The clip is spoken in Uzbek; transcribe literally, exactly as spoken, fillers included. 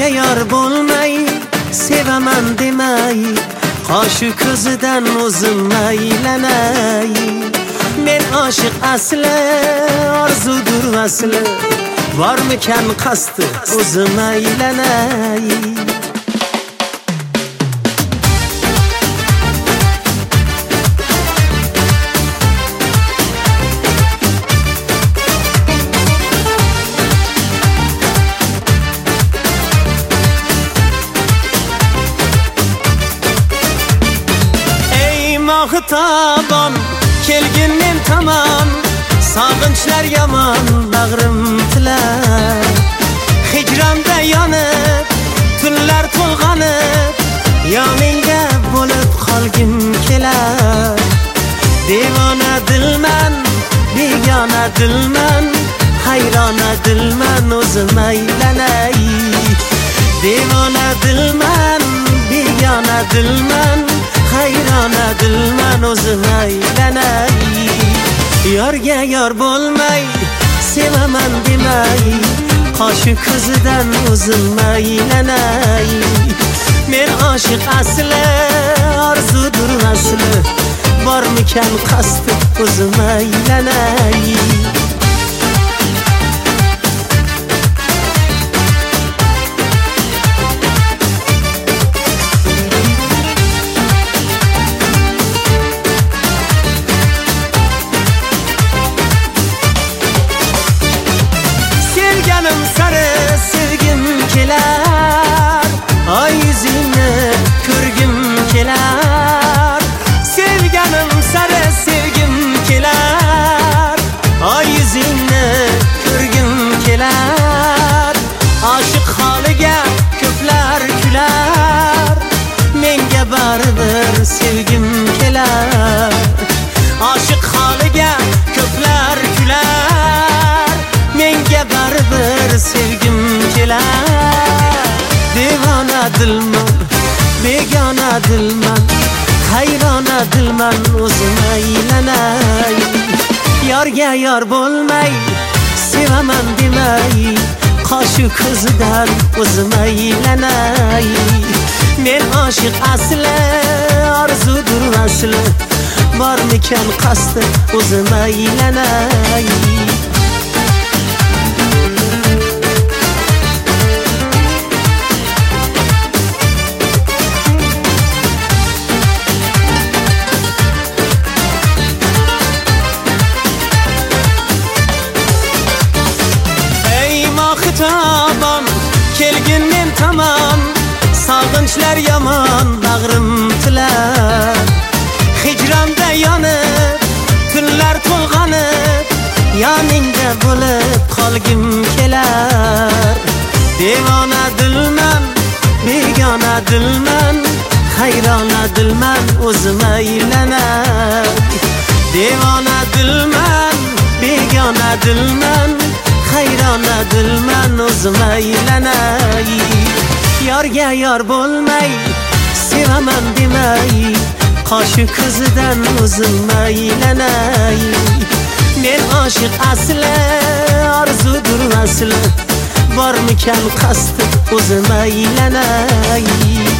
Yorga yor bo'lmay sevaman demay, qoshi ko'zidan o'zim aylanay. Men oshiq asli, orzudur vasli, bormikan qasdi o'zim aylanay. Mahtabon kelgin men tamam, sog'inchlar yomon bag'rim tilar. Hijronda yonib tunlar to'lg'anib, yoningda bo'lib qolgim kelar. Devona dilman, begona dilman, hayrona dilman o'zim aylanay. Devona dilman, begona dilman, hayrona dilman o'zim aylanay. Yorga yor bo'lmay sevaman demay, qoshi ko'zidan o'zim aylanay. Men oshiq asli, orzudur asli, bormikan qasdi o'zim aylanay. Sari sevgim kelar, ay yüzünü ko'rgim kelar. Sevganim sari sevgim kelar, ay yüzünü ko'rgim kelar. Oshiq holiga ko'plar kular, menga baribir sevgim kelar. Oshiq holiga ko'plar kular, menga baribir sevgim kelar. Devona dilman, begona dilman, hayrona dilman o'zim aylanay. Yorga yor bo'lmay sevaman demay, qoshi ko'zidan o'zim aylanay. Men oshiq asli, orzudur asli, bormikan qasdi o'zim aylanay. Mahtabon kelgin men tamam, sog'inchlar yomon bag'rim tilar. Hijronda yonib tunlar to'lg'anib, yoningda bo'lib qolgim kelar. Devona dilman, begona dilman, hayrona dilman o'zim aylanay. Devona dilman, begona dilman, hayrona dilman o'zim aylanay. Yorga yor bo'lmay sevaman demay, qoshi ko'zidan o'zim aylanay. Men oshiq asli, orzudur asli, bormikan qasdi o'zim aylanay.